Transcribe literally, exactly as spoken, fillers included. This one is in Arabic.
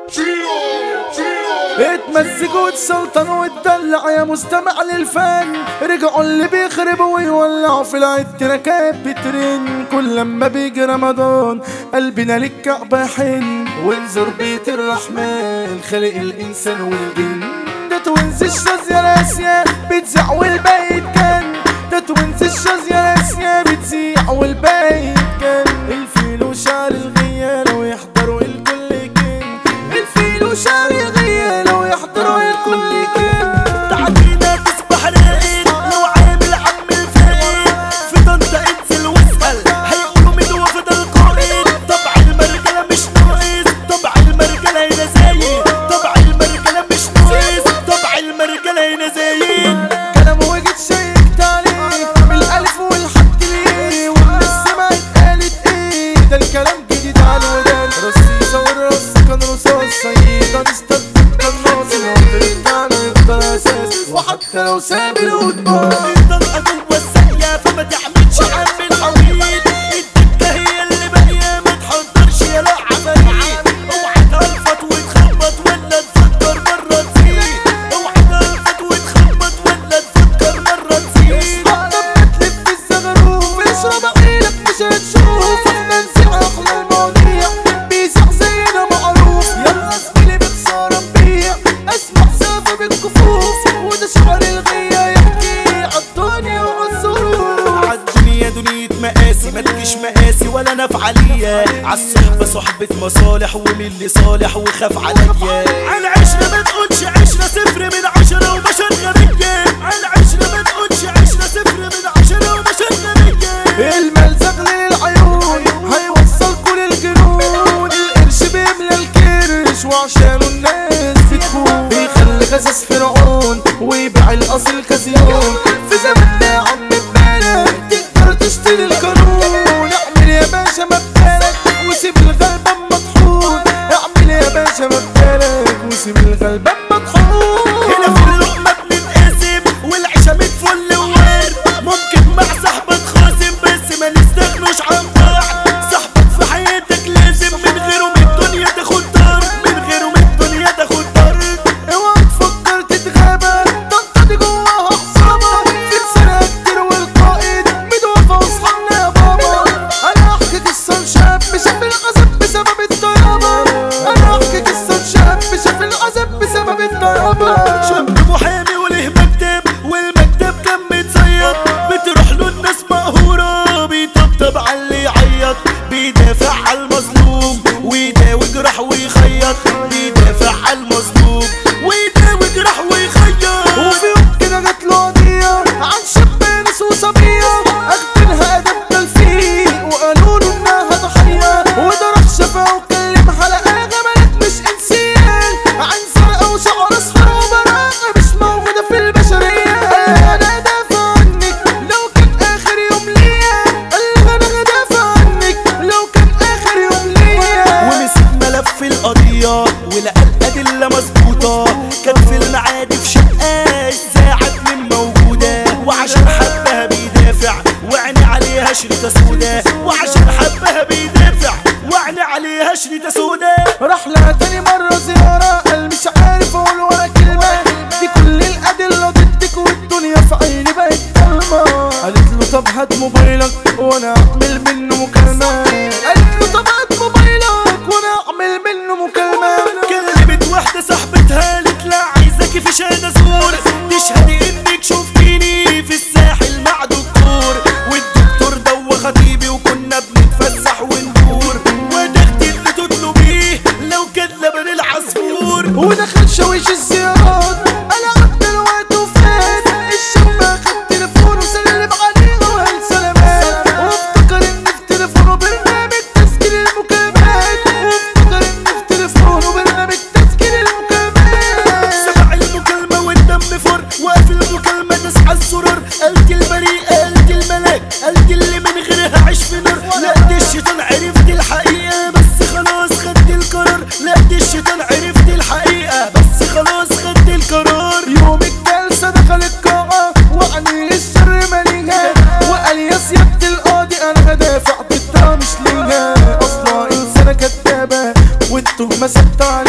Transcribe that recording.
اتمزجوا واتسلطنوا واتدلع يا مستمع للفن. رجعوا اللي بيخربوا ويولعوا في العيد تراكات بترن. كل لما بيجي رمضان قلبنا للكعبة يحن. وانظر بيت الرحمن خلق الانسان والجن. ده توينز الشاذ يا راسيا بتزيع والباقي يتكن. ده توينز الشاذ يا راسيا بتزيع والباقي يتكن. الفيل وشعر الغيال ويحضروا الكل كن. الفيل وشعر الغيال ويحضروا الكل كن. تعدينا تصبح راقد لو عامل عم الفاقد. في طنطا انزل واسأل هيقولوا مين وافد القائد. طبع المرجلة مش ناقص طبع المرجلة هنا زايد. طبع المرجلة مش ناقص طبع المرجلة هنا زايد. كلام وجد شيكت عليه بالالف والحد ليه. والناس سمعت قالت ايه ده الكلام جديد على الودان. رصيصة والرص كان رصاص سيدة نستبدل قناص. العمر بتاعنا يفضل اساس وحتى لو ساب القضبان. الطلقة جوه الساقية فما تعملش عم الحويد. الدكة هي اللي باقية ما تحضرش يا لا عفاريت. اوعى تلفت وتخبط ولا تفكر مرة تزيد. اوعى تلفت وتخبط ولا تفكر مرة تزيد. لما تلف الزغروف اشرب عينك مش هتشوف. احنا نسيع احلى المواضيع بيسع زينا معروف. يلا زميلي بخسارة نبيع اسمع سافة بالكفوف. وده شعر الغية يحكي عالدنيا وعالظروف. عالدنيا دنيا مقاسي ما تجيش مقاسي ولا نفعلية. عالصحبة صحبة مصالح ومين اللي صالح وخاف عليا. عالعشرة ما تقولش عشرة صفر من عشرة وبشر غبية. عالعشرة ما تقولش عشرة صفر من عشرة وبشر غبية. المال زغل للعيون هيوصلكوا للجنون. القرش بيملى الكرش وعشانه الناس بتخون. بيخلي خساس فرعون ويبيع الاصل كسيون. في زماننا يا عم ببالك تقدر تشتري القانون. اعمل يا باشا مبدالك وسيب الغلبان مطحون. اعمل يا باشا مبدالك وسيب الغلبان مطحون. هنا في اللقمة بنتقاسم والعيشة متفل وورد. ممكن مع صاحبك خاصم بس ما نستغنوش عن بعض. صاحبك في حياتك لازم من غيره من الدنيا تاخد طرد. من غيره من الدنيا تاخد طرد. اوعى تفكر تتغابى طنطا دي جواها عصابة. في رسالة كتير والقائد متوفى واصحابنا يا بابا. انا احكي قصة لشاب شاف العذاب بسبب الطيابة. انا احكي قصة لشاب شاف العذاب بسبب الطيابة. شاب محامي وله مكتب والمكتب كان متصيد. بتروح له الناس مقهورة بيطبطب على اللي يعيط. بيدافع على المظلوم ويداوي جراح ويخيط. بيدافع على المظلوم ويداوي جراح ويخيط. وفي يوم كده جات له قضية عن شاب ناس وصبية. اخدينها ادب تلفيق وقالوا له انها ضحية. وده راح شافها وكلم حلقة جمالات مش انسيان. عين زرقا وشعر اصفر وبراءة مش موجودة في البشرية. انا دافع عنك لو كان اخر يوم ليا. انا دافع عنك لو كان اخر يوم ليا. ومسك ملف القضية ولقى الأدلة مظبوطة. كان في المعادي في شقة الساعة اتنين موجودة. وعشان حبها بيدافع وعني عليها شريطة سودا. وعشان حبها بيدافع وعني عليها شريطة سودا. راح لها تاني مرة زيارة قال مش عارف اقول ولا كلمة. دي كل الأدلة ضدك والدنيا في عيني بقت ضلمة. قالت له طب هات موبايلك وانا اعمل منه مكالمة. قالت له طب هات موبايلك وانا اعمل منه مكالمة. كلمت واحدة صاحبتها قالت لا عايزاكي في شهادة زور. تشهدي انك شفتيني في الساحل مع دكتور. والدكتور دوا خطيبي وكنا بنتفسح وندور. ودختي اللي تطلبيه لو كان لبن العصفور. ودخل شويش الزيارات انا عدى الوقت وفات. الشاب اخد تليفونه وسلم عليه وقال سلامات. وافتكر ان في تليفونه برنامج تسجيل المكالمات. وافتكر ان في تليفونه برنامج تسجيل المكالمات. سمع المكالمة والدم فر وقف المكالمة تسعى السرر. قلت البريئة قلت الملاك قلت اللي من غيرها عيش في نار. لا دي الشيطان عرفت الحقيقة بس خلاص خدت القرار. لا دي الشيطان عرفت الحقيقة بس خلاص خدت القرار. يوم الجلسة دخل القاعة وعني الشر ماليها. وقال يا سيادة القاضي انا هدافع ضدها مش ليها. اصلا انسانة كدابة والتهمة ثابتة